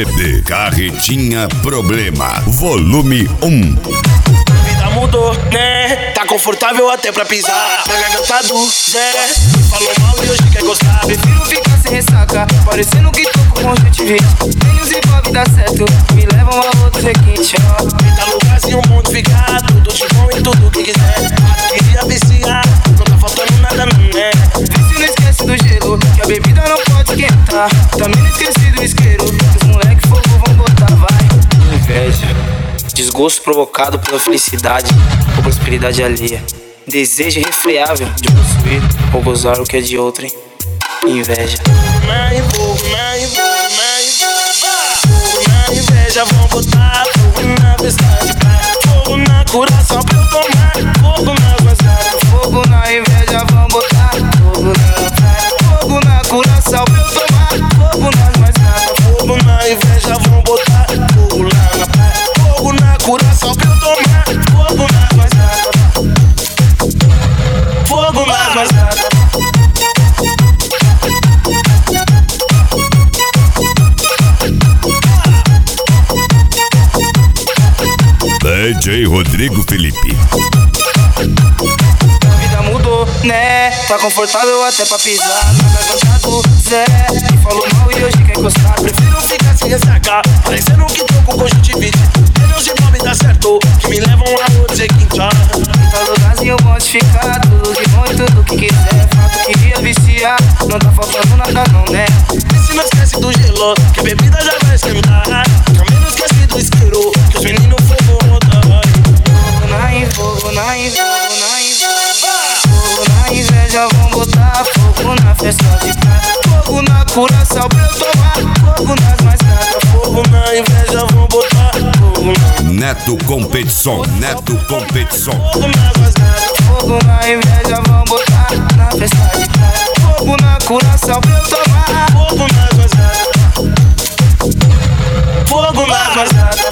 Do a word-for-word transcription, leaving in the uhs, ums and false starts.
C D Carretinha Problema, volume um. Vida mudou, né? Tá confortável até pra pisar na garganta do Zé. Falou mal e hoje quer gostar. Prefiro ficar sem ressaca, parecendo que tô com conjuntivite. Menos envolve dá certo, me levam a outro requinte, ó. Eita lugarzinho, um mundo ficar, tudo de bom e tudo que quiser. Queria viciar, não tá faltando nada não, né? Vê se não esquece do gelo, que a bebida não pode esquentar. Também não esqueci do isqueiro, os moleque fogo vão botar, vai. Inveja, desgosto provocado pela felicidade ou prosperidade alheia. Desejo irrefreável de possuir ou gozar o que é de outrem. Inveja. Na invogo, na invogo, na invogo. Fogo na inveja, vão botar fogo na bestade. Fogo na coração pra eu tomar. Fogo na vazada. Fogo na inveja, vão botar fogo na praia. Fogo na coração pra eu tomar. Fogo nas mais nada. Fogo na inveja, vão botar fogo lá na praia. Fogo na coração pra eu tomar. Fogo nas mais nada. Fogo nas mais nada. D J Rodrigo Felipe. A vida mudou, né? Tá confortável até pra pisar na garganta do Zé. Me falou mal e hoje quer gostar. Prefiro ficar sem ressaca, parecendo que tô com conjuntivite. Menos de nome dá certo, que me levam a outro requinte. Tá lugarzinho bom de ficar, tudo de bom e tudo que quiser. Fato queria viciar, não tá faltando nada não, né? E se não esquece do gelo, que a bebida já vai esquentar. Também não esquece do isqueiro, que os meninos fogo vão botar. Fogo na inveja, fogo na inveja, na inveja. Fogo na inveja, vão botar fogo na festa de praia. Fogo na coração pra eu tomar. Fogo nas mais nada. Fogo na inveja, vão botar fogo na... Neto Competição, Neto Competição. Fogo nas mais nada. Fogo na inveja, vão botar na festa de praia. Fogo na coração pra eu tomar. Fogo nas mais nada. Fogo nas mais nada.